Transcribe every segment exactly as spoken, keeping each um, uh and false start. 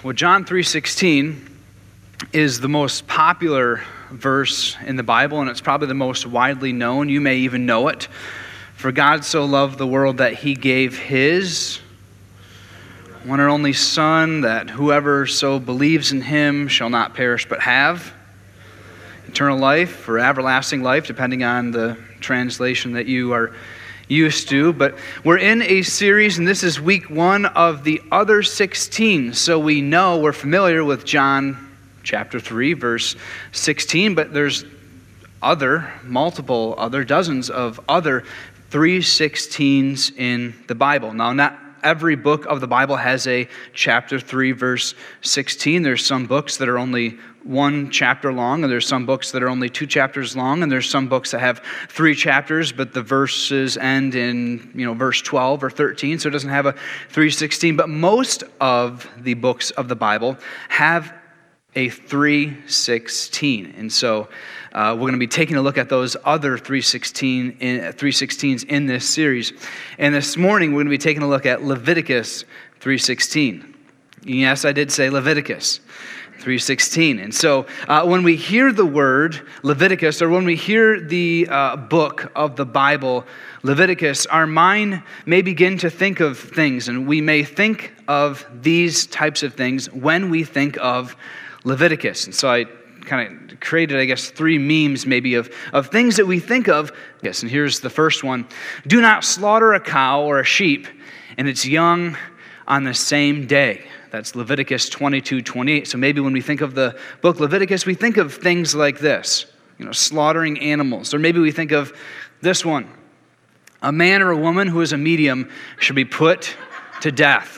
Well, John three sixteen is the most popular verse in the Bible, and it's probably the most widely known. You may even know it. For God so loved the world that he gave his one and only Son, that whoever so believes in him shall not perish but have eternal life or everlasting life, depending on the translation that you are used to. But we're in a series, and this is week one of the other sixteen. So we know, we're familiar with John chapter three, verse sixteen, but there's other, multiple other, dozens of other three sixteens in the Bible. Now, not every book of the Bible has a chapter three, verse sixteen. There's some books that are only one chapter long, and there's some books that are only two chapters long, and there's some books that have three chapters, but the verses end in, you know, verse twelve or thirteen, so it doesn't have a three sixteen. But most of the books of the Bible have a three sixteen. And so uh, we're going to be taking a look at those other three sixteen in, three sixteens in this series. And this morning we're going to be taking a look at Leviticus three sixteen. Yes, I did say Leviticus three sixteen. And so uh, when we hear the word Leviticus, or when we hear the uh, book of the Bible, Leviticus, our mind may begin to think of things, and we may think of these types of things when we think of Leviticus. And so I kind of created, I guess, three memes maybe of, of things that we think of. Yes, and here's the first one. Do not slaughter a cow or a sheep and its young on the same day. That's Leviticus twenty-two twenty-eight. So maybe when we think of the book Leviticus, we think of things like this, you know, slaughtering animals. Or maybe we think of this one. A man or a woman who is a medium should be put to death.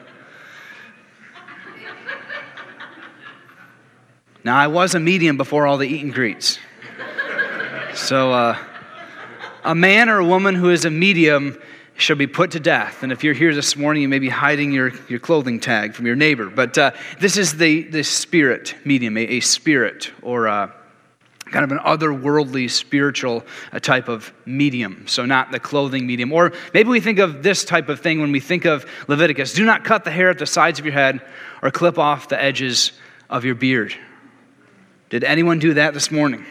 Now, I was a medium before all the eat and greets. So, uh, a man or a woman who is a medium shall be put to death. And if you're here this morning, you may be hiding your, your clothing tag from your neighbor. But uh, this is the, the spirit medium, a, a spirit or a, kind of an otherworldly spiritual uh, type of medium. So not the clothing medium. Or maybe we think of this type of thing when we think of Leviticus. Do not cut the hair at the sides of your head or clip off the edges of your beard. Did anyone do that this morning?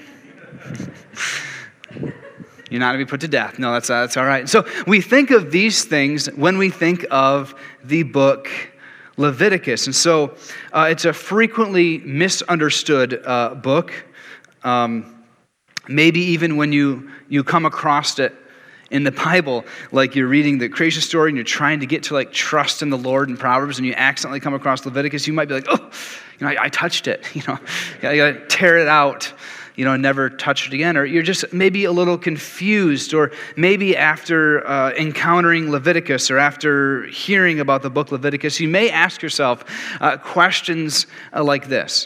You're not going to be put to death. No, that's, uh, that's all right. So we think of these things when we think of the book Leviticus. And so uh, it's a frequently misunderstood uh, book. Um, maybe even when you, you come across it in the Bible, like you're reading the creation story and you're trying to get to like trust in the Lord in Proverbs, and you accidentally come across Leviticus, you might be like, oh, you know, I, I touched it. You know, I got to tear it out. You know, never touch it again. Or you're just maybe a little confused, or maybe after uh, encountering Leviticus or after hearing about the book Leviticus, you may ask yourself uh, questions uh, like this.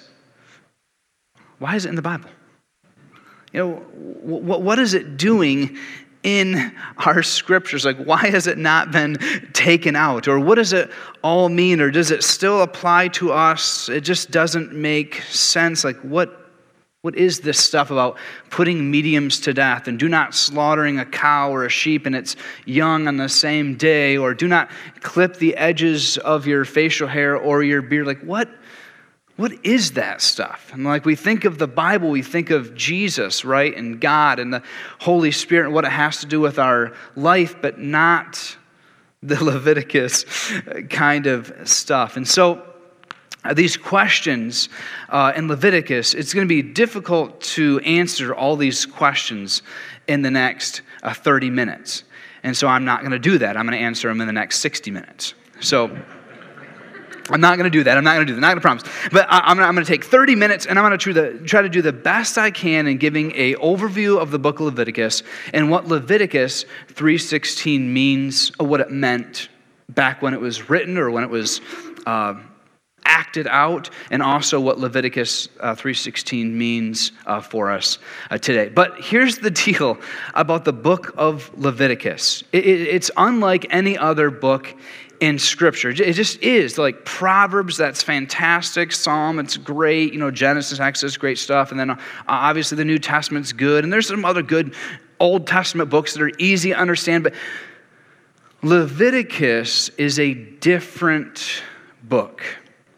Why is it in the Bible? You know, w- what is it doing in our scriptures? Like, why has it not been taken out? Or what does it all mean? Or does it still apply to us? It just doesn't make sense. Like, what What is this stuff about putting mediums to death, and do not slaughtering a cow or a sheep and its young on the same day, or do not clip the edges of your facial hair or your beard? Like, what, what is that stuff? And like we think of the Bible, we think of Jesus, right, and God and the Holy Spirit and what it has to do with our life, but not the Leviticus kind of stuff. And so these questions uh, in Leviticus, it's going to be difficult to answer all these questions in the next uh, thirty minutes. And so I'm not going to do that. I'm going to answer them in the next sixty minutes. So I'm not going to do that. I'm not going to do that. I'm not going to promise. But I, I'm going to take thirty minutes, and I'm going to try to, try to do the best I can in giving an overview of the book of Leviticus and what Leviticus three sixteen means, or what it meant back when it was written or when it was uh, acted out, and also what Leviticus uh, three sixteen means uh, for us uh, today. But here's the deal about the book of Leviticus. It, it, it's unlike any other book in Scripture. It just is. Like Proverbs, that's fantastic. Psalm, it's great. You know, Genesis, Exodus, great stuff. And then uh, obviously the New Testament's good. And there's some other good Old Testament books that are easy to understand. But Leviticus is a different book.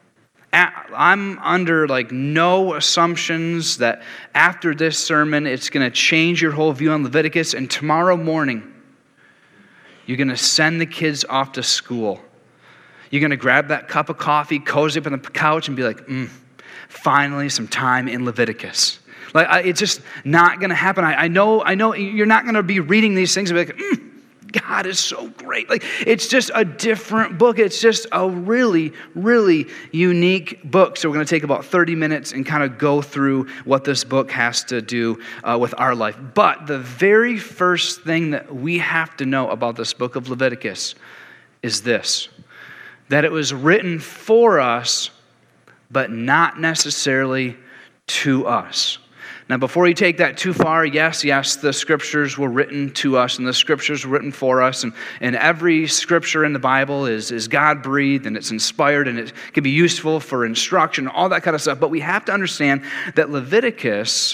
I'm under like no assumptions that after this sermon it's going to change your whole view on Leviticus, and tomorrow morning you're going to send the kids off to school. You're going to grab that cup of coffee, cozy up on the couch, and be like, mm, finally some time in Leviticus. Like I, it's just not going to happen. I, I know, I know you're not going to be reading these things and be like, mm, God is so great. Like it's just a different book. It's just a really, really unique book. So we're going to take about thirty minutes and kind of go through what this book has to do uh, with our life. But the very first thing that we have to know about this book of Leviticus is this, that it was written for us, but not necessarily to us. Now, before you take that too far, yes, yes, the scriptures were written to us, and the scriptures were written for us, and, and every scripture in the Bible is, is God-breathed, and it's inspired, and it can be useful for instruction, all that kind of stuff. But we have to understand that Leviticus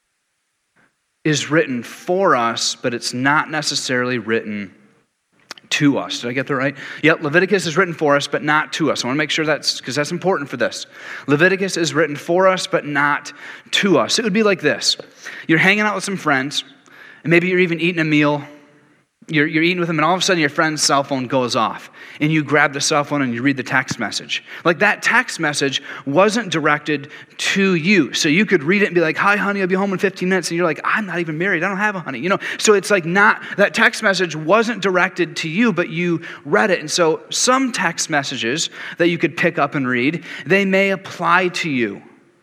is written for us, but it's not necessarily written to us. Did I get that right? Yep, Leviticus is written for us, but not to us. I want to make sure that's, because that's important for this. Leviticus is written for us, but not to us. It would be like this. You're hanging out with some friends, and maybe you're even eating a meal. You're, you're eating with them, and all of a sudden your friend's cell phone goes off, and you grab the cell phone and you read the text message. Like that text message wasn't directed to you. So you could read it and be like, hi, honey, I'll be home in fifteen minutes. And you're like, I'm not even married. I don't have a honey. You know, so it's like not, that text message wasn't directed to you, but you read it. And so some text messages that you could pick up and read, they may apply to you.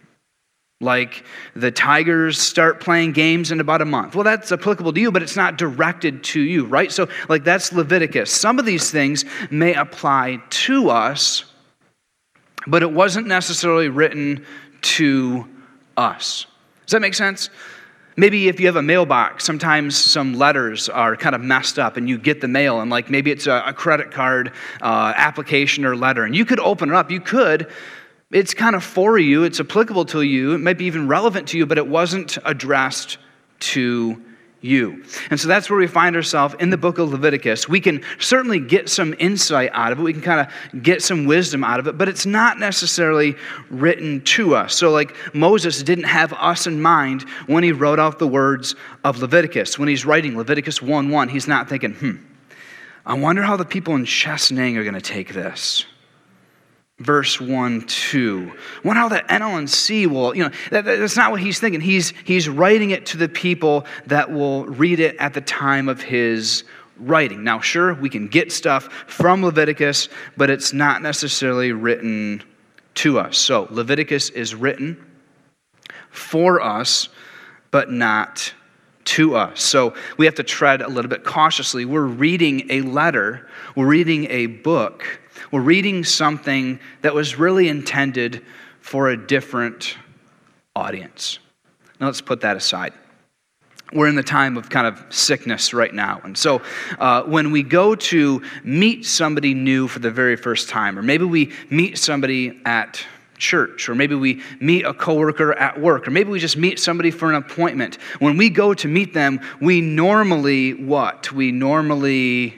Like the Tigers start playing games in about a month. Well, that's applicable to you, but it's not directed to you, right? So like that's Leviticus. Some of these things may apply to us, but it wasn't necessarily written to us. Does that make sense? Maybe if you have a mailbox, sometimes some letters are kind of messed up and you get the mail, and like maybe it's a, a credit card uh, application or letter, and you could open it up. You could. It's kind of for you, it's applicable to you, it might be even relevant to you, but it wasn't addressed to you. And so that's where we find ourselves in the book of Leviticus. We can certainly get some insight out of it, we can kind of get some wisdom out of it, but it's not necessarily written to us. So like Moses didn't have us in mind when he wrote out the words of Leviticus. When he's writing Leviticus one one, he's not thinking, hmm, I wonder how the people in Chesaning are going to take this. Verse one, two. I wonder how the N L N C will, you know, that, that's not what he's thinking. He's, he's writing it to the people that will read it at the time of his writing. Now, sure, we can get stuff from Leviticus, but it's not necessarily written to us. So Leviticus is written for us, but not to us. So we have to tread a little bit cautiously. We're reading a letter. We're reading a book. We're reading something that was really intended for a different audience. Now let's put that aside. We're in the time of kind of sickness right now. And so uh, when we go to meet somebody new for the very first time, or maybe we meet somebody at church, or maybe we meet a coworker at work, or maybe we just meet somebody for an appointment. When we go to meet them, we normally what? We normally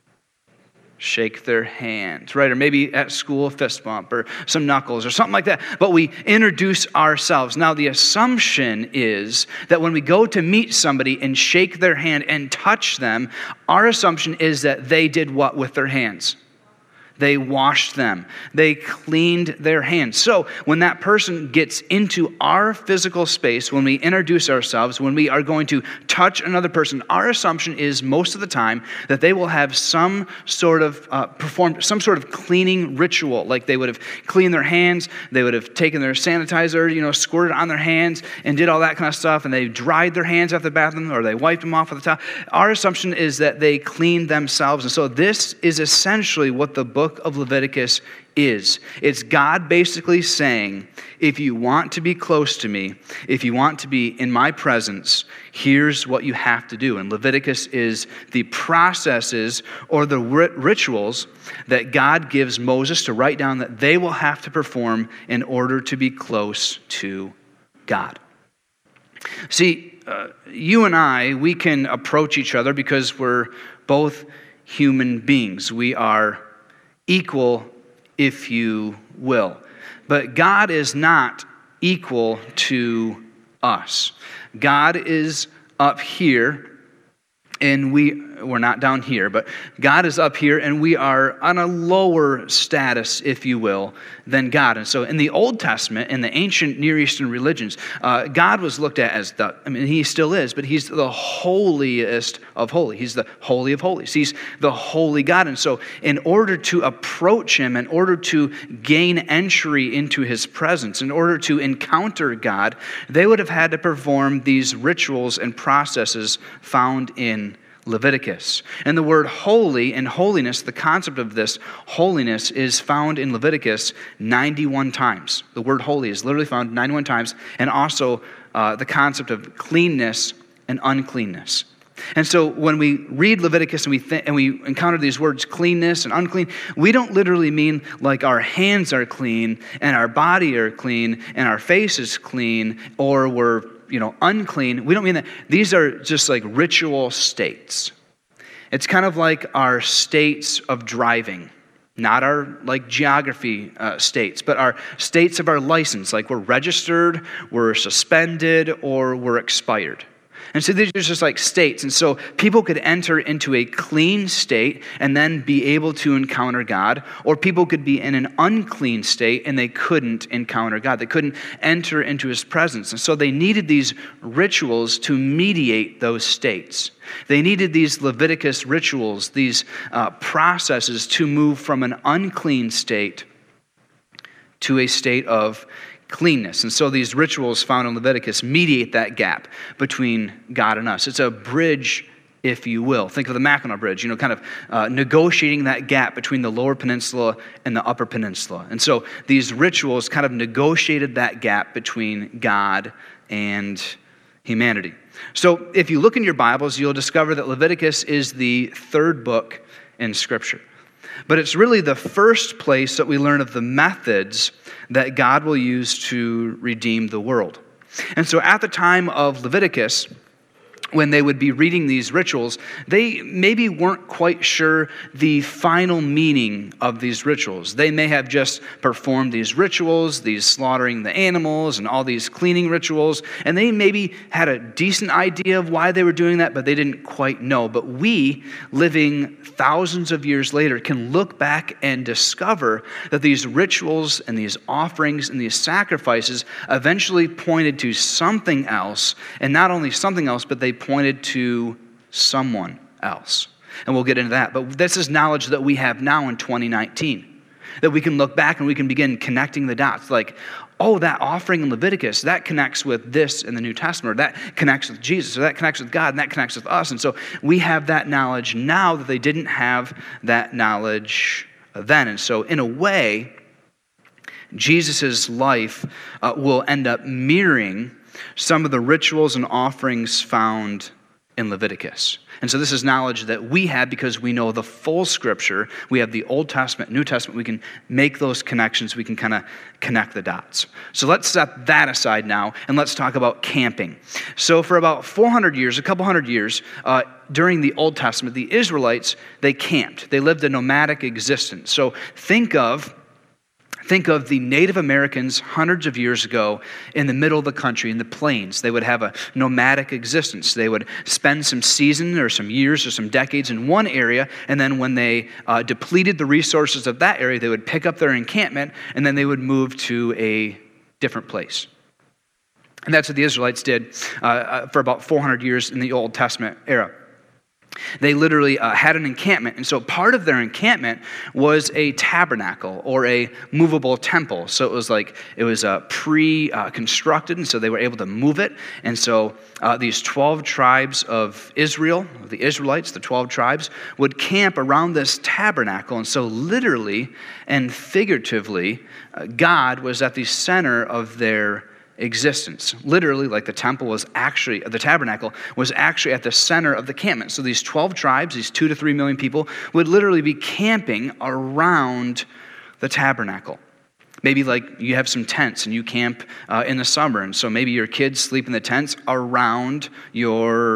shake their hand, right? Or maybe at school, a fist bump or some knuckles or something like that. But we introduce ourselves. Now, the assumption is that when we go to meet somebody and shake their hand and touch them, our assumption is that they did what with their hands? They washed them. They cleaned their hands. So when that person gets into our physical space, when we introduce ourselves, when we are going to touch another person, our assumption is most of the time that they will have some sort of uh, performed some sort of cleaning ritual. Like they would have cleaned their hands, they would have taken their sanitizer, you know, squirted on their hands and did all that kind of stuff, and they dried their hands after the bathroom, or they wiped them off at the top. Our assumption is that they cleaned themselves. And so this is essentially what the book of Leviticus is. It's God basically saying, if you want to be close to me, if you want to be in my presence, here's what you have to do. And Leviticus is the processes or the rituals that God gives Moses to write down that they will have to perform in order to be close to God. See, uh, you and I, we can approach each other because we're both human beings. We are equal if you will. But God is not equal to us. God is up here, and we, we're not down here, but God is up here, and we are on a lower status, if you will, than God. And so in the Old Testament, in the ancient Near Eastern religions, uh, God was looked at as the, I mean, he still is, but he's the holiest of holy. He's the holy of holies. He's the holy God. And so in order to approach him, in order to gain entry into his presence, in order to encounter God, they would have had to perform these rituals and processes found in Leviticus. And the word holy and holiness, the concept of this holiness is found in Leviticus ninety-one times. The word holy is literally found ninety-one times, and also uh, the concept of cleanness and uncleanness. And so when we read Leviticus and we th- and we encounter these words cleanness and unclean, we don't literally mean like our hands are clean and our body are clean and our face is clean or we're you know, unclean. We don't mean that. These are just like ritual states. It's kind of like our states of driving, not our like geography uh, states, but our states of our license, like we're registered, we're suspended, or we're expired. And so these are just like states. And so people could enter into a clean state and then be able to encounter God, or people could be in an unclean state and they couldn't encounter God. They couldn't enter into his presence. And so they needed these rituals to mediate those states. They needed these Leviticus rituals, these uh, processes to move from an unclean state to a state of cleanness. And so these rituals found in Leviticus mediate that gap between God and us. It's a bridge, if you will. Think of the Mackinac Bridge, you know, kind of uh, negotiating that gap between the lower peninsula and the upper peninsula. And so these rituals kind of negotiated that gap between God and humanity. So if you look in your Bibles, you'll discover that Leviticus is the third book in Scripture. But it's really the first place that we learn of the methods that God will use to redeem the world. And so at the time of Leviticus, when they would be reading these rituals, they maybe weren't quite sure the final meaning of these rituals. They may have just performed these rituals, these slaughtering the animals and all these cleaning rituals, and they maybe had a decent idea of why they were doing that, but they didn't quite know. But we, living thousands of years later, can look back and discover that these rituals and these offerings and these sacrifices eventually pointed to something else, and not only something else, but they pointed to someone else. And we'll get into that. But this is knowledge that we have now in twenty nineteen. That we can look back and we can begin connecting the dots. Like, oh, that offering in Leviticus, that connects with this in the New Testament. Or that connects with Jesus. Or that connects with God. And that connects with us. And so we have that knowledge now that they didn't have that knowledge then. And so in a way, Jesus' life uh, will end up mirroring some of the rituals and offerings found in Leviticus. And so this is knowledge that we have because we know the full Scripture. We have the Old Testament, New Testament. We can make those connections. We can kind of connect the dots. So let's set that aside now, and let's talk about camping. So for about four hundred years, a couple hundred years, uh, during the Old Testament, the Israelites, they camped. They lived a nomadic existence. So think of Think of the Native Americans hundreds of years ago in the middle of the country, in the plains. They would have a nomadic existence. They would spend some season or some years or some decades in one area, and then when they uh, depleted the resources of that area, they would pick up their encampment, and then they would move to a different place. And that's what the Israelites did uh, for about four hundred years in the Old Testament era. They literally uh, had an encampment, and so part of their encampment was a tabernacle or a movable temple. So it was like, it was uh, pre-constructed, and so they were able to move it. And so uh, these twelve tribes of Israel, the Israelites, the twelve tribes, would camp around this tabernacle. And so literally and figuratively, uh, God was at the center of their existence. Literally, like the temple was actually, the tabernacle was actually at the center of the campment. So these twelve tribes, these two to three million people, would literally be camping around the tabernacle. Maybe like you have some tents and you camp uh, in the summer, and so maybe your kids sleep in the tents around your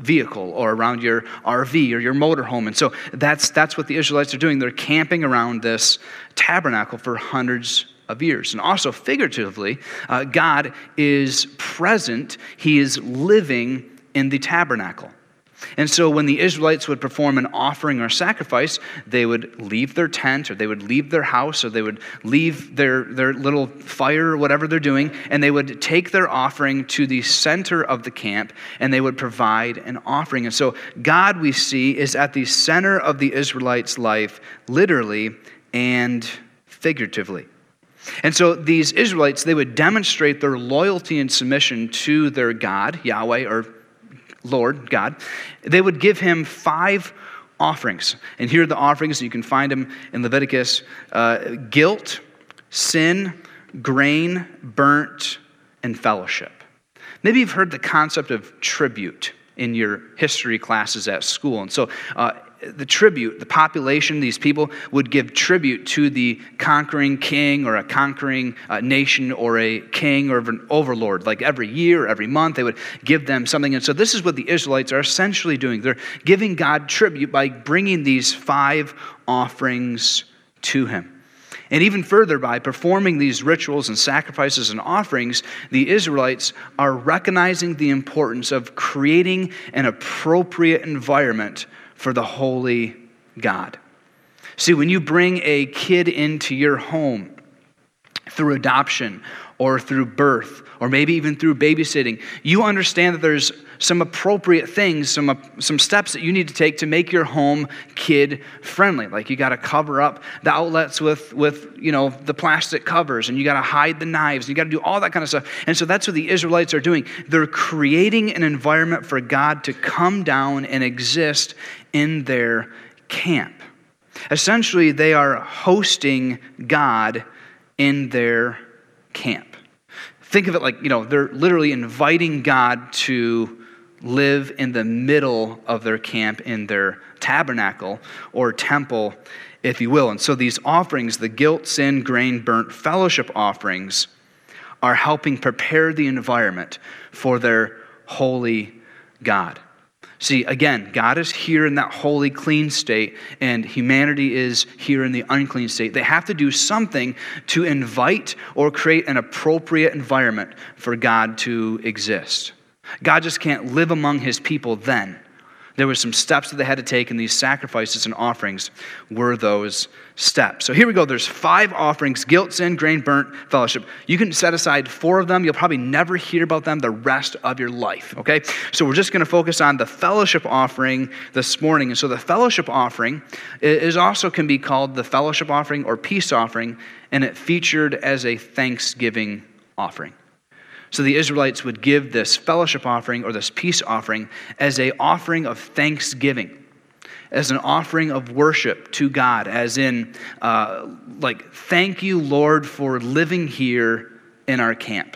vehicle or around your R V or your motorhome. And so that's that's what the Israelites are doing. They're camping around this tabernacle for hundreds of years. And also figuratively, uh, God is present. He is living in the tabernacle. And so when the Israelites would perform an offering or sacrifice, they would leave their tent, or they would leave their house, or they would leave their, their little fire or whatever they're doing, and they would take their offering to the center of the camp, and they would provide an offering. And so God, we see, is at the center of the Israelites' life, literally and figuratively. And so these Israelites, they would demonstrate their loyalty and submission to their God, Yahweh, or Lord, God. They would give him five offerings. And here are the offerings. You can find them in Leviticus. Uh, guilt, sin, grain, burnt, and fellowship. Maybe you've heard the concept of tribute in your history classes at school. And so uh, the tribute, the population, these people would give tribute to the conquering king or a conquering uh, nation or a king or an overlord. Like every year, every month, they would give them something. And so this is what the Israelites are essentially doing. They're giving God tribute by bringing these five offerings to him. And even further, by performing these rituals and sacrifices and offerings, the Israelites are recognizing the importance of creating an appropriate environment for the holy God. See, when you bring a kid into your home through adoption or through birth, or maybe even through babysitting, you understand that there's some appropriate things, some uh, some steps that you need to take to make your home kid friendly. Like you got to cover up the outlets with with you know the plastic covers, and you got to hide the knives, and you got to do all that kind of stuff. And so that's what the Israelites are doing. They're creating an environment for God to come down and exist in their camp. Essentially, they are hosting God in their camp. Think of it like, you know, they're literally inviting God to live in the middle of their camp, in their tabernacle or temple, if you will. And so these offerings, the guilt, sin, grain, burnt, fellowship offerings, are helping prepare the environment for their holy God. See, again, God is here in that holy, clean state, and humanity is here in the unclean state. They have to do something to invite or create an appropriate environment for God to exist. God just can't live among his people then. There were some steps that they had to take, and these sacrifices and offerings were those steps. So here we go. There's five offerings: guilt, sin, grain, burnt, fellowship. You can set aside four of them. You'll probably never hear about them the rest of your life, okay? So we're just going to focus on the fellowship offering this morning. And so the fellowship offering is also can be called the fellowship offering or peace offering, and it featured as a thanksgiving offering. So the Israelites would give this fellowship offering or this peace offering as an offering of thanksgiving, as an offering of worship to God, as in, uh, like, thank you, Lord, for living here in our camp.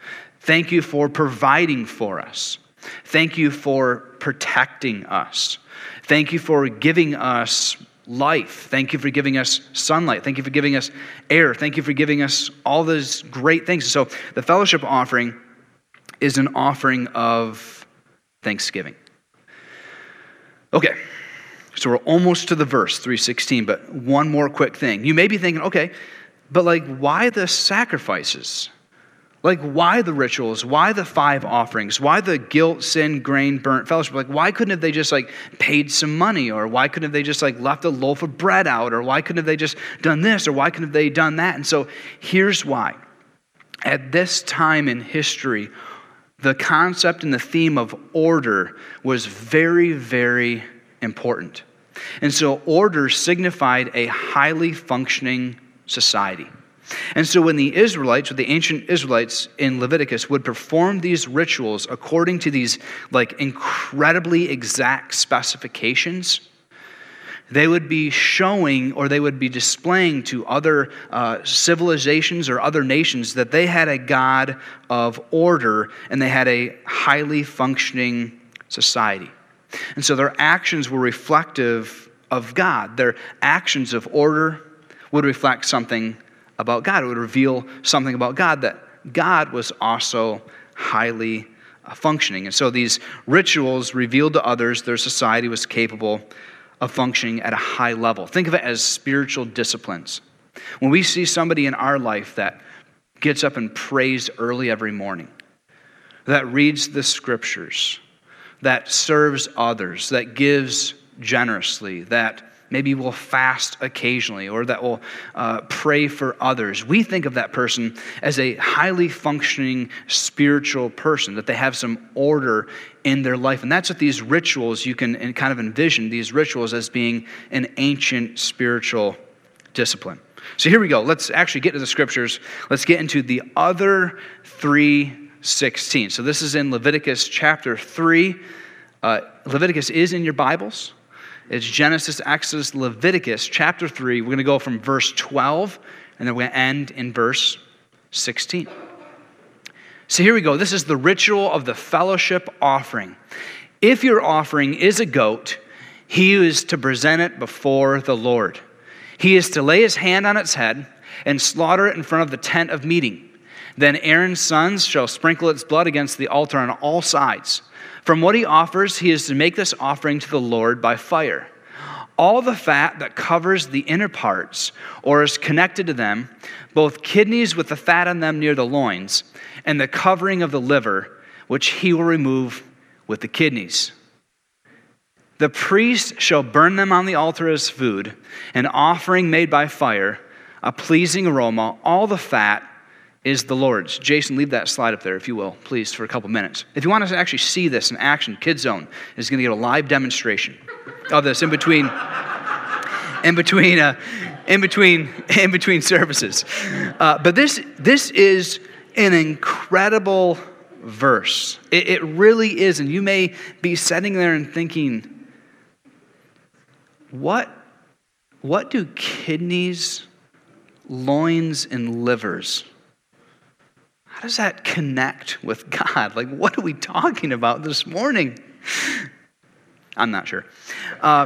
Thank you for providing for us. Thank you for protecting us. Thank you for giving us life. Thank you for giving us sunlight. Thank you for giving us air. Thank you for giving us all those great things. So the fellowship offering is an offering of thanksgiving. Okay, so we're almost to the verse, three sixteen, but one more quick thing. You may be thinking, okay, but like, why the sacrifices? Like, why the rituals? Why the five offerings? Why the guilt, sin, grain, burnt, fellowship? Like, why couldn't have they just like paid some money? Or why couldn't have they just like left a loaf of bread out? Or why couldn't have they just done this? Or why couldn't have they done that? And so here's why. At this time in history, the concept and the theme of order was very, very important. And so order signified a highly functioning society. And so when the Israelites, or the ancient Israelites in Leviticus, would perform these rituals according to these like incredibly exact specifications, they would be showing or they would be displaying to other uh, civilizations or other nations that they had a God of order and they had a highly functioning society. And so their actions were reflective of God. Their actions of order would reflect something about God. It would reveal something about God, that God was also highly uh, functioning. And so these rituals revealed to others their society was capable of functioning at a high level. Think of it as spiritual disciplines. When we see somebody in our life that gets up and prays early every morning, that reads the scriptures, that serves others, that gives generously, that maybe will fast occasionally, or that will uh, pray for others, we think of that person as a highly functioning spiritual person, that they have some order in their life. And that's what these rituals, you can kind of envision these rituals as being an ancient spiritual discipline. So here we go. Let's actually get to the scriptures. Let's get into the other three sixteen. So this is in Leviticus chapter three. Uh, Leviticus is in your Bibles. It's Genesis, Exodus, Leviticus chapter three. We're going to go from verse twelve, and then we're going to end in verse sixteen. So here we go. This is the ritual of the fellowship offering. If your offering is a goat, he is to present it before the Lord. He is to lay his hand on its head and slaughter it in front of the tent of meeting. Then Aaron's sons shall sprinkle its blood against the altar on all sides. From what he offers, he is to make this offering to the Lord by fire. All the fat that covers the inner parts or is connected to them, both kidneys with the fat on them near the loins, and the covering of the liver, which he will remove with the kidneys. The priest shall burn them on the altar as food, an offering made by fire, a pleasing aroma. All the fat is the Lord's. Jason, leave that slide up there, if you will, please, for a couple minutes. If you want us to actually see this in action, Kids Zone is going to get a live demonstration of this in between, in between, uh, in between, in between services. Uh, but this, this is an incredible verse. It, it really is, and you may be sitting there and thinking, what, what do kidneys, loins, and livers? How does that connect with God? Like, what are we talking about this morning? I'm not sure. Uh,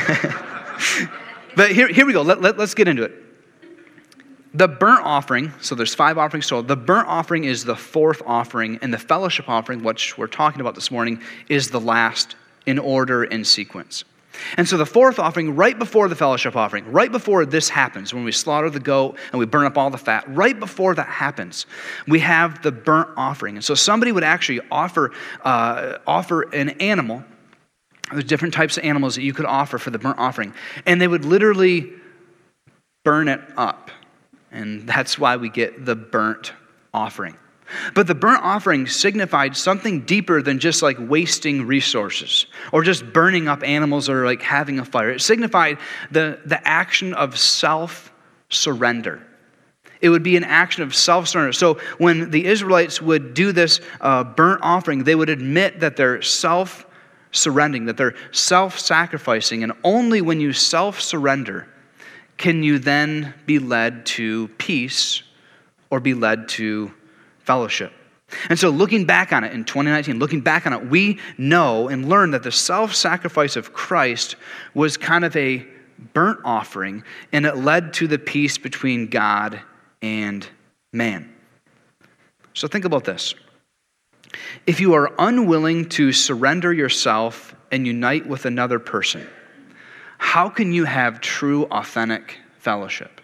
but here, here we go. Let, let, let's get into it. The burnt offering, so there's five offerings total. The burnt offering is the fourth offering, and the fellowship offering, which we're talking about this morning, is the last in order and sequence. And so the fourth offering, right before the fellowship offering, right before this happens, when we slaughter the goat and we burn up all the fat, right before that happens, we have the burnt offering. And so somebody would actually offer uh, offer an animal. There's different types of animals that you could offer for the burnt offering. And they would literally burn it up. And that's why we get the burnt offering. But the burnt offering signified something deeper than just like wasting resources or just burning up animals or like having a fire. It signified the, the action of self-surrender. It would be an action of self-surrender. So when the Israelites would do this uh, burnt offering, they would admit that they're self-surrendering, that they're self-sacrificing. And only when you self-surrender can you then be led to peace or be led to fellowship. And so looking back on it in twenty nineteen, looking back on it, we know and learn that the self-sacrifice of Christ was kind of a burnt offering, and it led to the peace between God and man. So think about this. If you are unwilling to surrender yourself and unite with another person, how can you have true, authentic fellowship?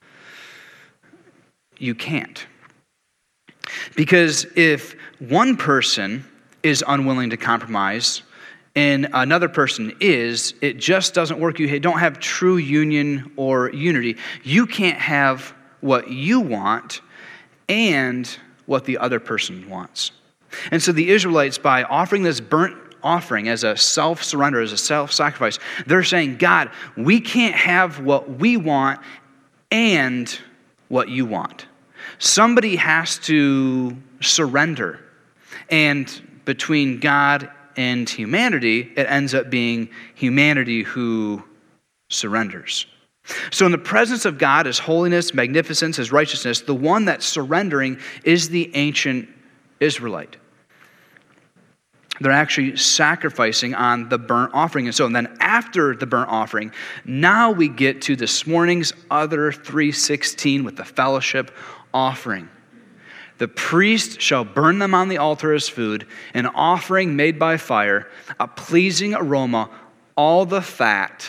You can't. Because if one person is unwilling to compromise and another person is, it just doesn't work. You don't have true union or unity. You can't have what you want and what the other person wants. And so the Israelites, by offering this burnt offering as a self-surrender, as a self-sacrifice, they're saying, God, we can't have what we want and what you want. Somebody has to surrender. And between God and humanity, it ends up being humanity who surrenders. So in the presence of God, His holiness, magnificence, His righteousness, the one that's surrendering is the ancient Israelite. They're actually sacrificing on the burnt offering. And so and then after the burnt offering, now we get to this morning's other three sixteen with the fellowship offering. The priest shall burn them on the altar as food, an offering made by fire, a pleasing aroma. All the fat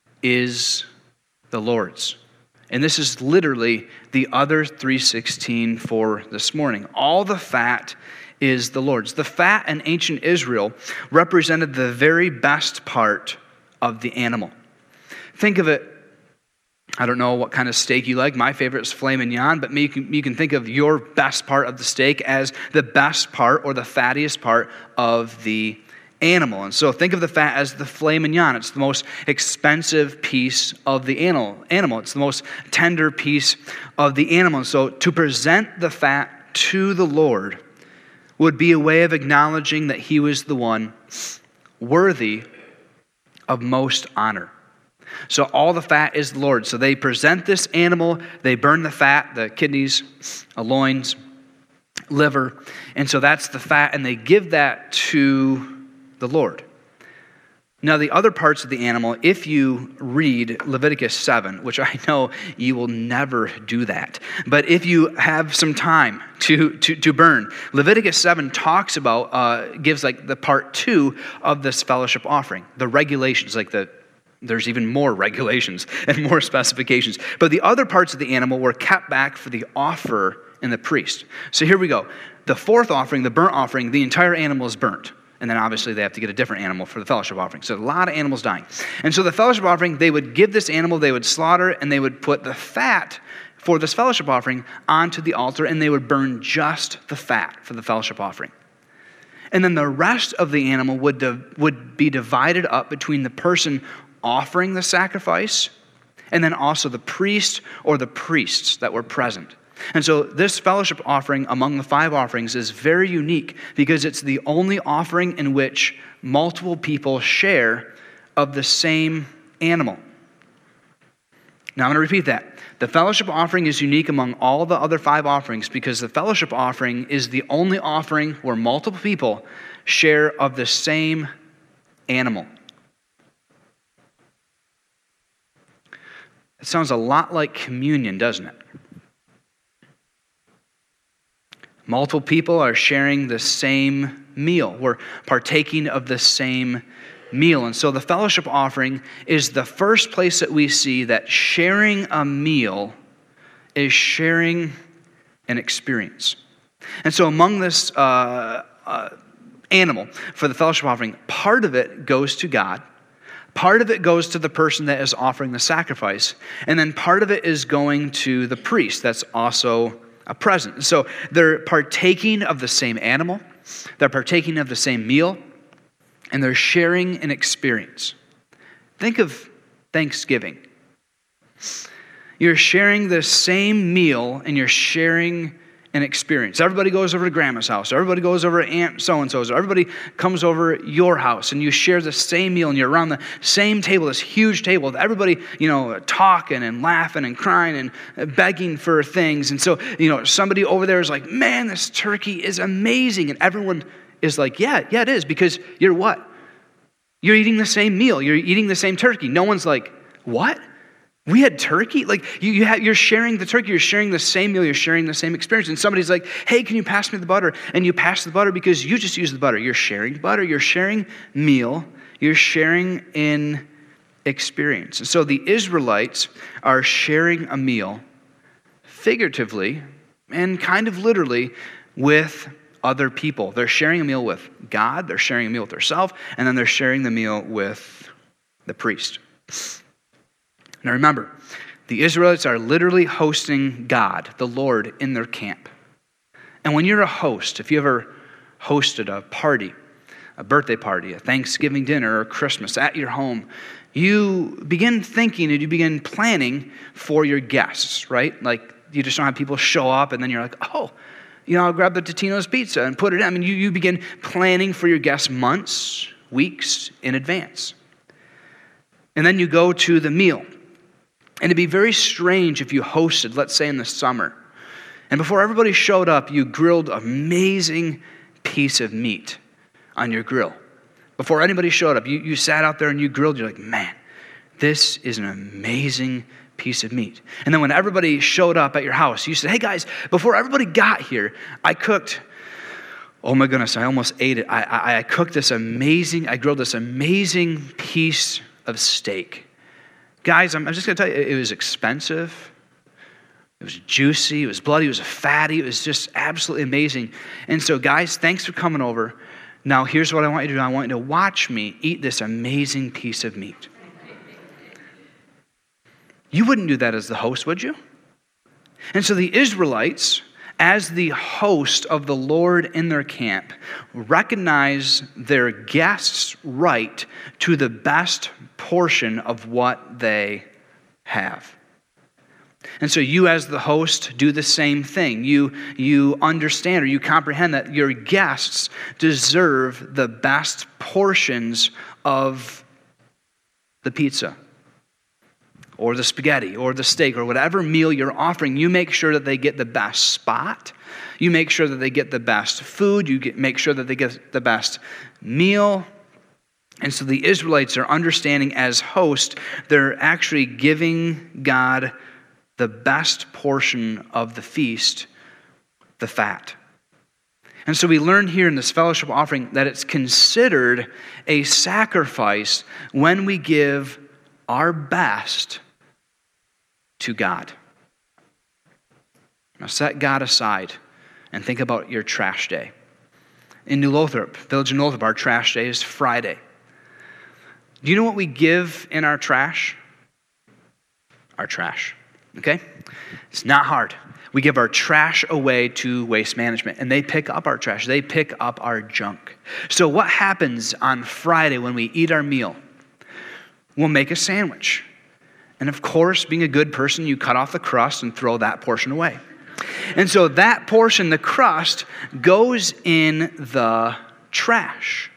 is the Lord's. And this is literally the other three sixteen for this morning. All the fat is the Lord's. The fat in ancient Israel represented the very best part of the animal. Think of it, I don't know what kind of steak you like. My favorite is filet mignon, but you can, you can think of your best part of the steak as the best part or the fattiest part of the animal. And so think of the fat as the filet mignon. It's the most expensive piece of the animal. Animal. It's the most tender piece of the animal. And so to present the fat to the Lord would be a way of acknowledging that he was the one worthy of most honor. So all the fat is the Lord. So they present this animal, they burn the fat, the kidneys, loins, liver, and so that's the fat, and they give that to the Lord. Now the other parts of the animal, if you read Leviticus seven, which I know you will never do that, but if you have some time to, to, to burn, Leviticus seven talks about, uh, gives like the part two of this fellowship offering, the regulations, like the There's even more regulations and more specifications. But the other parts of the animal were kept back for the offer and the priest. So here we go. The fourth offering, the burnt offering, the entire animal is burnt. And then obviously they have to get a different animal for the fellowship offering. So a lot of animals dying. And so the fellowship offering, they would give this animal, they would slaughter, and they would put the fat for this fellowship offering onto the altar, and they would burn just the fat for the fellowship offering. And then the rest of the animal would, would be divided up between the person offering the sacrifice, and then also the priest or the priests that were present. And so this fellowship offering among the five offerings is very unique because it's the only offering in which multiple people share of the same animal. Now I'm going to repeat that. The fellowship offering is unique among all the other five offerings because the fellowship offering is the only offering where multiple people share of the same animal. It sounds a lot like communion, doesn't it? Multiple people are sharing the same meal. We're partaking of the same meal. And so the fellowship offering is the first place that we see that sharing a meal is sharing an experience. And so among this uh, uh, animal for the fellowship offering, part of it goes to God. Part of it goes to the person that is offering the sacrifice, and then part of it is going to the priest that's also a present. So they're partaking of the same animal, they're partaking of the same meal, and they're sharing an experience. Think of Thanksgiving. You're sharing the same meal, and you're sharing an experience. Everybody goes over to grandma's house. Everybody goes over to Aunt so-and-so's. Everybody comes over to your house, and you share the same meal, and you're around the same table, this huge table with everybody, you know, talking and laughing and crying and begging for things. And so, you know, somebody over there is like, man, this turkey is amazing. And everyone is like, yeah, yeah, it is, because you're what? You're eating the same meal. You're eating the same turkey. No one's like, what? We had turkey? Like, you, you have, you're sharing the turkey, you're sharing the same meal, you're sharing the same experience. And somebody's like, hey, can you pass me the butter? And you pass the butter because you just use the butter. You're sharing butter, you're sharing meal, you're sharing in experience. And so the Israelites are sharing a meal figuratively and kind of literally with other people. They're sharing a meal with God, they're sharing a meal with themselves, and then they're sharing the meal with the priest. Now remember, the Israelites are literally hosting God, the Lord, in their camp. And when you're a host, if you ever hosted a party, a birthday party, a Thanksgiving dinner, or Christmas at your home, you begin thinking and you begin planning for your guests, right? Like, you just don't have people show up and then you're like, oh, you know, I'll grab the Totino's pizza and put it in. I mean, you, you begin planning for your guests months, weeks in advance. And then you go to the meal. And it'd be very strange if you hosted, let's say in the summer, and before everybody showed up, you grilled an amazing piece of meat on your grill. Before anybody showed up, you, you sat out there and you grilled, you're like, man, this is an amazing piece of meat. And then when everybody showed up at your house, you said, hey guys, before everybody got here, I cooked, oh my goodness, I almost ate it. I, I, I cooked this amazing, I grilled this amazing piece of steak. Guys, I'm, I'm just going to tell you, it, it was expensive. It was juicy, it was bloody, it was fatty, it was just absolutely amazing. And so guys, thanks for coming over. Now here's what I want you to do. I want you to watch me eat this amazing piece of meat. You wouldn't do that as the host, would you? And so the Israelites, as the host of the Lord in their camp, recognize their guests' right to the best portion of what they have. And so you as the host do the same thing. You, you understand or you comprehend that your guests deserve the best portions of the pizza or the spaghetti or the steak or whatever meal you're offering. You make sure that they get the best spot. You make sure that they get the best food. You get, make sure that they get the best meal. And so the Israelites are understanding as hosts, they're actually giving God the best portion of the feast, the fat. And so we learn here in this fellowship offering that it's considered a sacrifice when we give our best to God. Now set God aside and think about your trash day. In New Lothrop, Village of New Lothrop, our trash day is Friday. Do you know what we give in our trash? Our trash. Okay? It's not hard. We give our trash away to Waste Management, and they pick up our trash. They pick up our junk. So what happens on Friday when we eat our meal? We'll make a sandwich. And of course, being a good person, you cut off the crust and throw that portion away. And so that portion, the crust, goes in the trash.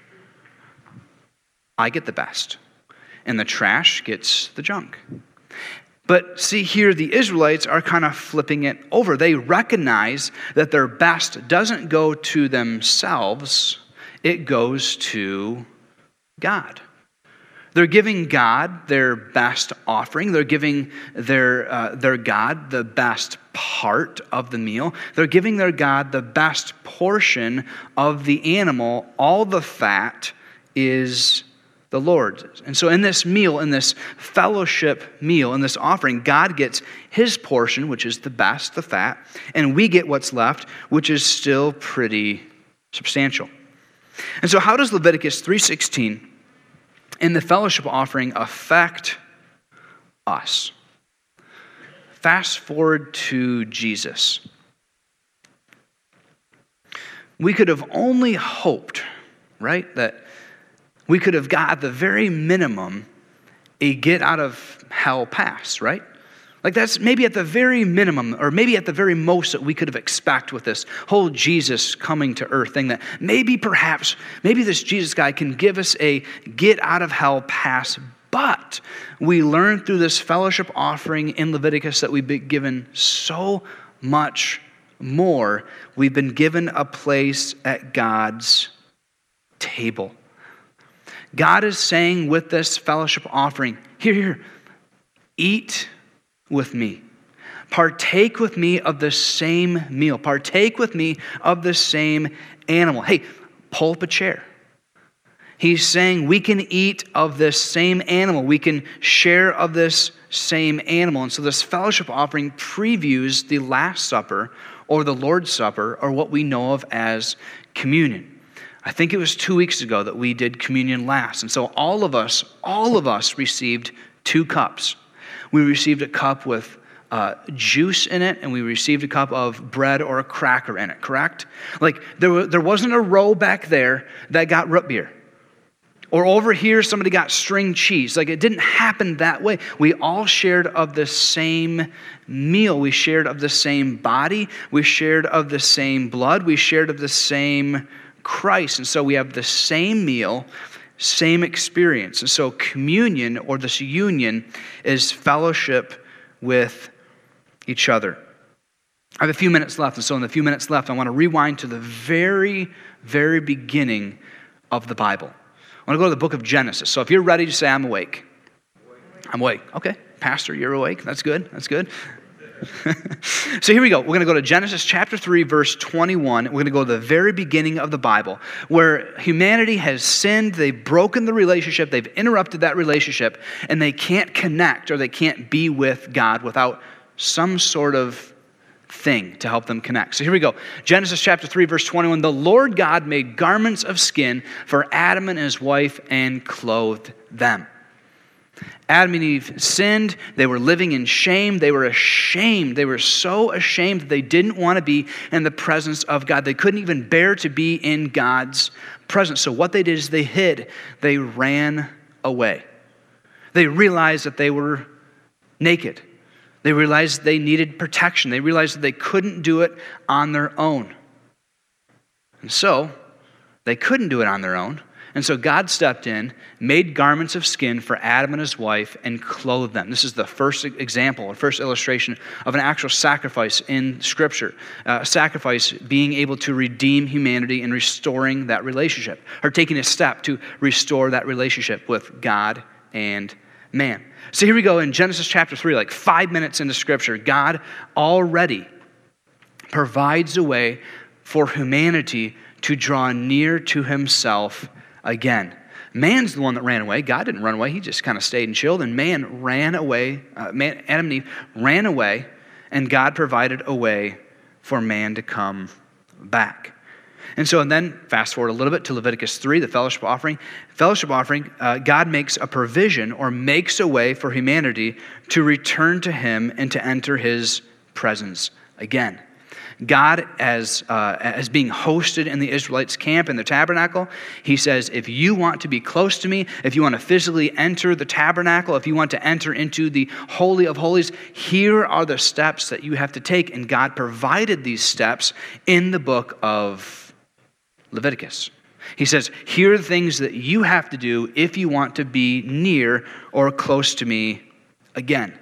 I get the best, and the trash gets the junk. But see here, the Israelites are kind of flipping it over. They recognize that their best doesn't go to themselves, it goes to God. They're giving God their best offering. They're giving their, uh, their God the best part of the meal. They're giving their God the best portion of the animal. All the fat is the Lord's. And so in this meal, in this fellowship meal, in this offering, God gets his portion, which is the best, the fat, and we get what's left, which is still pretty substantial. And so how does Leviticus three sixteen in the fellowship offering affect us? Fast forward to Jesus. We could have only hoped, right, that we could have got at the very minimum a get out of hell pass, right? Like that's maybe at the very minimum, or maybe at the very most that we could have expected with this whole Jesus coming to earth thing, that maybe perhaps, maybe this Jesus guy can give us a get out of hell pass. But we learn through this fellowship offering in Leviticus that we've been given so much more. We've been given a place at God's table. God is saying with this fellowship offering, here, here, eat with me. Partake with me of the same meal. Partake with me of the same animal. Hey, pull up a chair. He's saying we can eat of this same animal. We can share of this same animal. And so this fellowship offering previews the Last Supper or the Lord's Supper or what we know of as communion. I think it was two weeks ago that we did communion last. And so all of us, all of us received two cups. We received a cup with uh, juice in it, and we received a cup of bread or a cracker in it, correct? Like there, there wasn't a row back there that got root beer. Or over here, somebody got string cheese. Like it didn't happen that way. We all shared of the same meal. We shared of the same body. We shared of the same blood. We shared of the same Christ. And so we have the same meal, same experience. And so communion, or this union, is fellowship with each other. I have a few minutes left. And so in the few minutes left, I want to rewind to the very, very beginning of the Bible. I want to go to the book of Genesis. So if you're ready to say, I'm awake. I'm awake. Okay, Pastor, you're awake. That's good. That's good. So here we go. We're going to go to Genesis chapter three, verse twenty-one. We're going to go to the very beginning of the Bible, where humanity has sinned. They've broken the relationship. They've interrupted that relationship, and they can't connect or they can't be with God without some sort of thing to help them connect. So here we go. Genesis chapter three, verse twenty-one. The Lord God made garments of skin for Adam and his wife and clothed them. Adam and Eve sinned. They were living in shame. They were ashamed. They were so ashamed that they didn't want to be in the presence of God. They couldn't even bear to be in God's presence. So what they did is they hid. They ran away. They realized that they were naked. They realized they needed protection. They realized that they couldn't do it on their own. And so they couldn't do it on their own. And so God stepped in, made garments of skin for Adam and his wife, and clothed them. This is the first example, the first illustration of an actual sacrifice in Scripture. Uh, a sacrifice being able to redeem humanity and restoring that relationship, or taking a step to restore that relationship with God and man. So here we go in Genesis chapter three, like five minutes into Scripture. God already provides a way for humanity to draw near to himself again. Man's the one that ran away. God didn't run away. He just kind of stayed and chilled. And man ran away. Uh, man, Adam and Eve ran away, and God provided a way for man to come back. And so, and then fast forward a little bit to Leviticus three, the fellowship offering. Fellowship offering, uh, God makes a provision or makes a way for humanity to return to him and to enter his presence again. God, as uh, as being hosted in the Israelites' camp in the tabernacle, he says, if you want to be close to me, if you want to physically enter the tabernacle, if you want to enter into the Holy of Holies, here are the steps that you have to take. And God provided these steps in the book of Leviticus. He says, here are the things that you have to do if you want to be near or close to me again.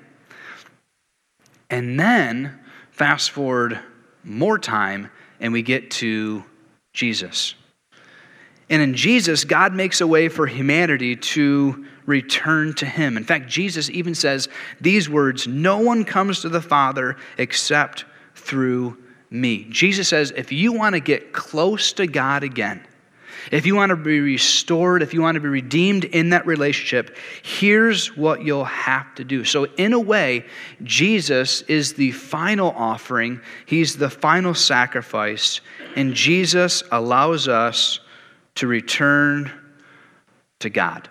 And then, fast forward more time, and we get to Jesus. And in Jesus, God makes a way for humanity to return to him. In fact, Jesus even says these words, no one comes to the Father except through me. Jesus says, if you want to get close to God again, if you want to be restored, if you want to be redeemed in that relationship, here's what you'll have to do. So in a way, Jesus is the final offering. He's the final sacrifice. And Jesus allows us to return to God.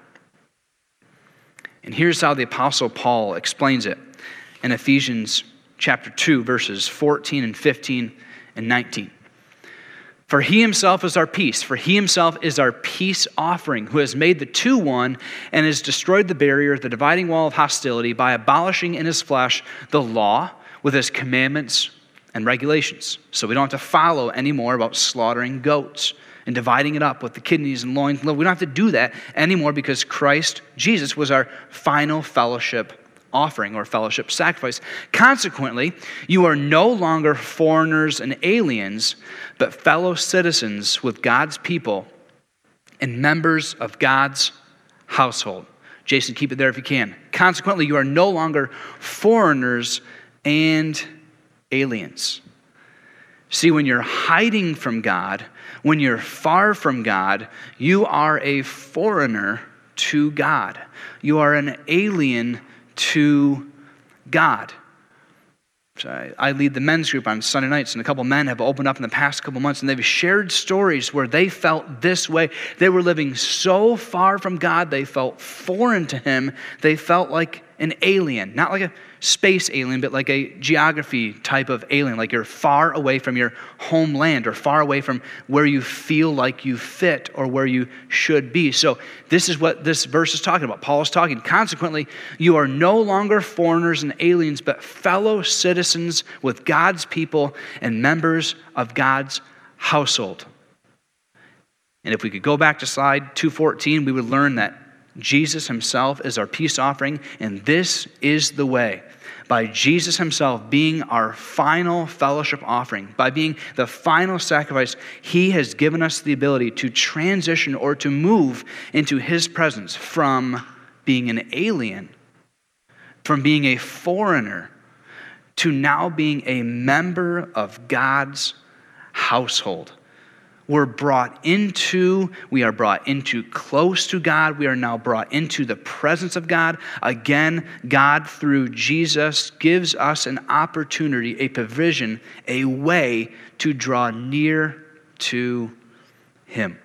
And here's how the Apostle Paul explains it in Ephesians chapter two, verses fourteen and fifteen and nineteen. For he himself is our peace. For he himself is our peace offering, who has made the two one and has destroyed the barrier, the dividing wall of hostility, by abolishing in his flesh the law with his commandments and regulations. So we don't have to follow anymore about slaughtering goats and dividing it up with the kidneys and loins. We don't have to do that anymore because Christ, Jesus, was our final fellowship offering or fellowship sacrifice. Consequently, you are no longer foreigners and aliens, but fellow citizens with God's people and members of God's household. Jason, keep it there if you can. Consequently, you are no longer foreigners and aliens. See, when you're hiding from God, when you're far from God, you are a foreigner to God. You are an alien to God. So I, I lead the men's group on Sunday nights, and a couple men have opened up in the past couple months, and they've shared stories where they felt this way. They were living so far from God, they felt foreign to him. They felt like an alien, not like a space alien, but like a geography type of alien, like you're far away from your homeland or far away from where you feel like you fit or where you should be. So this is what this verse is talking about. Paul is talking. Consequently, you are no longer foreigners and aliens, but fellow citizens with God's people and members of God's household. And if we could go back to slide two fourteen, we would learn that Jesus himself is our peace offering, and this is the way. By Jesus himself being our final fellowship offering, by being the final sacrifice, he has given us the ability to transition or to move into his presence from being an alien from being a foreigner to now being a member of God's household. We're brought into, we are brought into close to God. We are now brought into the presence of God. Again, God, through Jesus, gives us an opportunity, a provision, a way to draw near to Him.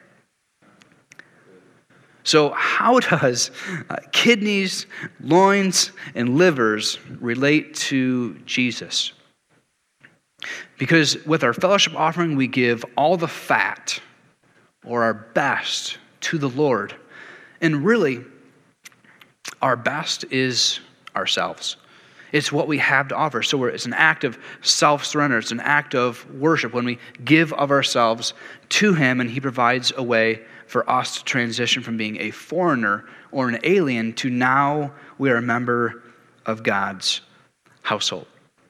So how does uh, kidneys, loins, and livers relate to Jesus? Because with our fellowship offering, we give all the fat or our best to the Lord. And really, our best is ourselves. It's what we have to offer. So it's an act of self-surrender. It's an act of worship when we give of ourselves to Him, and He provides a way for us to transition from being a foreigner or an alien to now we are a member of God's household.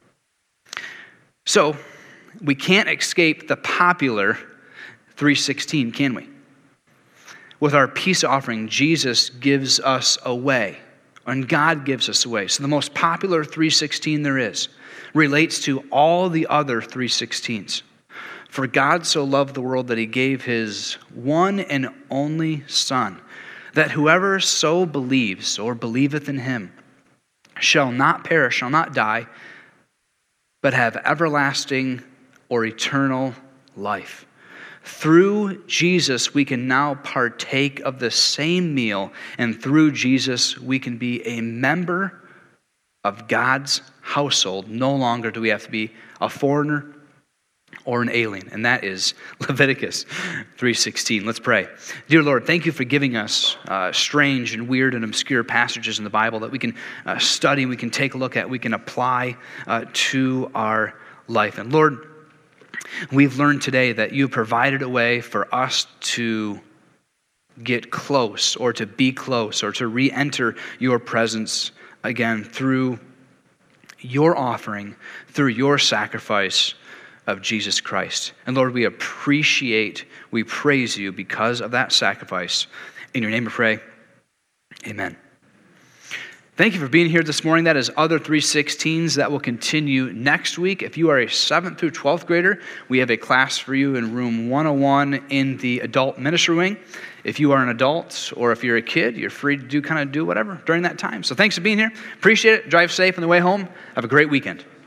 So, we can't escape the popular three sixteen, can we? With our peace offering, Jesus gives us a way, and God gives us a way. So the most popular three sixteen there is relates to all the other three sixteens. For God so loved the world that He gave His one and only Son, that whoever so believes or believeth in Him shall not perish, shall not die, but have everlasting or eternal life. Through Jesus, we can now partake of the same meal, and through Jesus, we can be a member of God's household. No longer do we have to be a foreigner or an alien, and that is Leviticus three sixteen. Let's pray. Dear Lord, thank you for giving us uh, strange and weird and obscure passages in the Bible that we can uh, study, we can take a look at, we can apply uh, to our life. And Lord, we've learned today that you provided a way for us to get close or to be close or to re-enter your presence again through your offering, through your sacrifice of Jesus Christ. And Lord, we appreciate, we praise you because of that sacrifice. In your name we pray, amen. Thank you for being here this morning. That is other three sixteens that will continue next week. If you are a seventh through twelfth grader, we have a class for you in room one oh one in the adult ministry wing. If you are an adult or if you're a kid, you're free to do kind of do whatever during that time. So thanks for being here. Appreciate it. Drive safe on the way home. Have a great weekend.